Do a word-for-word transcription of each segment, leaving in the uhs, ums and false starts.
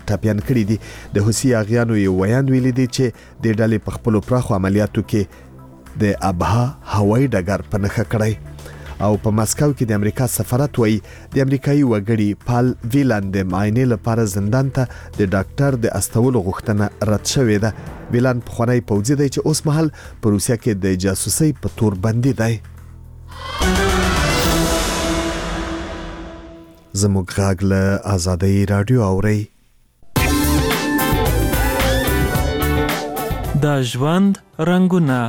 ټاپیان کړي دي. د حوثي اغیانو یو ویان ویلي دی چې د ډلې په خپل پراخو عملیاتو کې د ابها هوایي ډګر په نښه کړی. او په ماسکو کې د امریکا سفارت وایي د امریکایي وګړي پال ویلان د معاینې لپاره زندان ته د ډاکټر د استولو غوښتنه رد شوې ده. ویلان پخوانی پوځي دی چې اوس مهال په روسیه کې د جاسوسۍ په تور بندي دی. زموږ غږ له آزادۍ رادیو اورئ. د ژوند رنګونه.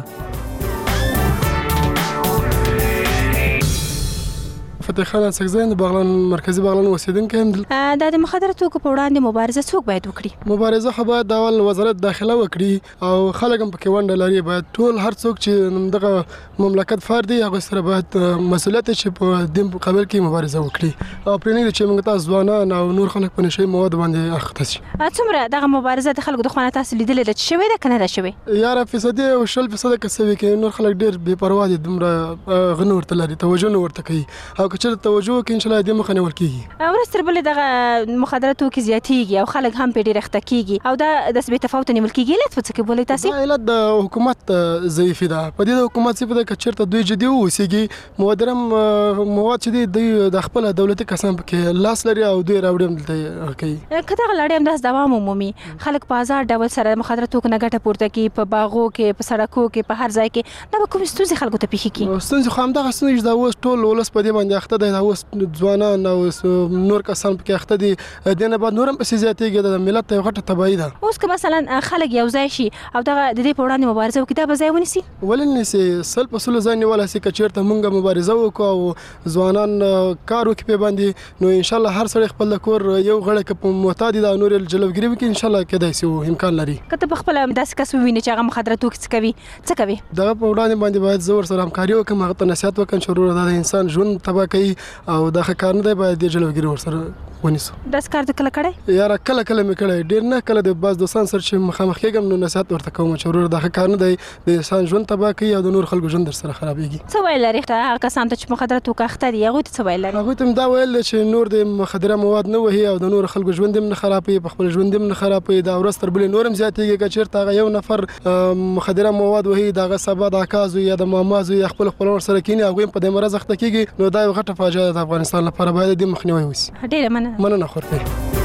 فتح خان سکزین د بغلان مرکزی بغلان اوسیدونکی هم. دا د مخدره توکو په وړاندې مبارزه څوک باید وکړي؟ مبارزه خو باید د اول وزارت داخله وکړي او خلک هم پکې ونډه لري. باید ټول هر څوک چې دغه مملکت فرد دی هغه سره باید مسؤلیت چې په دې مقابل کې مبارزه وکړي او پرې نه چې موږ تاسو ځوانان او نور خلک په نشي مواد باندې اخته شي. څومره دغه مبارزه د خلکو د خوانه تاسو لیدلې ده چې شوې ده کنه ده شوې؟ یاره فیصدي او شل فیصد کسوي کې نور خلک ډېر بے پروا دي، دومره غنور ورته لري، توجه نه ورته کوي او که چېرته توجه وکړي ان شاء الله دې مخه نیول کېږي. ورځ تر بلې دغه مخدره توکي زیاتېږي او خلک هم پرې ډېر اخته کېږي او دا داسې بې تفاوته نیول کېږي. علت په څه کې بولئ تاسې؟ دا علت د حکومت ضعیفي ده. په دې د حکومت صفت ده که چېرته دوی جدي واوسېږي مودرم مواد چې دي دوی د خپل دولتي کسان پکې لاس لري او دوی راوړي هم دلته کوي. که دغه لړۍ همداسې دوام ومومي خلک په ازاد ډول سره مخدره توکو نه ګټه پورته کوي، په باغو کې په سړکو کې په هر ځای کې، دا به کومې ستونزې خلکو ته پېښې کړي؟ ستونزې خو همدغه ستونزې دا اوس ټول ولس په دې باندې اخته دی. دا اوس ځوانان او نور کسان پکې اخته دي. دې نه بعد نور هم پسې زیاتېږي. د ملت ته یو غټه تباهي ده. اوس که مثلا خلک یو ځای شي او دغه د دې په وړاندې مبارزه وکړي دا به ځای ونیسي؟ ولې نه نیسي؟ سل په سلو ځای نیولی سي. که چېرته موږ مبارزه وکړو او ځوانان کار وکړي پې باندې نو انشاءالله هر سړی خپل د کور یو غړی که په معتاد دي او نور یې جلوګیري وکړي انشاءالله کېدای سي امکان لري. که ته په خپله داسې کس ووینې چې هغه مخدره توکي څه کوي څه کوي؟ دغه په وړاندې باندې باید زه ورسره همکاري وکړم، هغه ته نصیحت وکړم چې وروره دا د انسان ژوند تباه کوي او دا ښه کار نه دی، باید دې جلوګیري ورسره ونیسو. داسې کار دې کله کړی؟ یاره کله کله مې کړی، ډېر نه. کله د بعض دوستان سره چې مخامخ کېږم نو نصیحت ورته کوم چې وروره دا ښه کار نه دی، د انسان ژوند تباه کوي او د نور خلکو ژوند درسره خرابېږي. څه ویل لري هغه کسانو ته چې مخدره توکو اخته دي هغوی ته څه ویل لري؟ هغوی ته هم دا ویل چې نور د مخدره مواد نه وهي او د نور خلکو ژوند هم نه خرابوي، په خپل ژوند هم نه خرابوي. دا ورځ تر بلې نور هم زیاتېږي. که چېرته هغه یو نفر مخدره مواد وهي د هغه سبا د عکاز یا د ماماز یا خپل خپلوان سره کیني هغوی هم په دې مرض اخته کېږي نو دا یو غټه فاجعه ده د افغانستان لپاره. باید دې مخنیوی وشي. ډېره مننه. مننه خورته.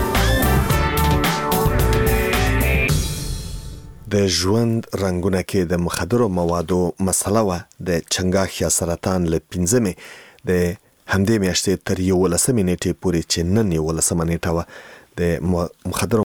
د ژوند رنګونه کې د مخدرو موادو مسله وه د چنګاښ یا سرطان له پنځمې د همدې میاشتې تر یولسمې نیټې پورې چې نن یولسمه نیټه وه د مخدرو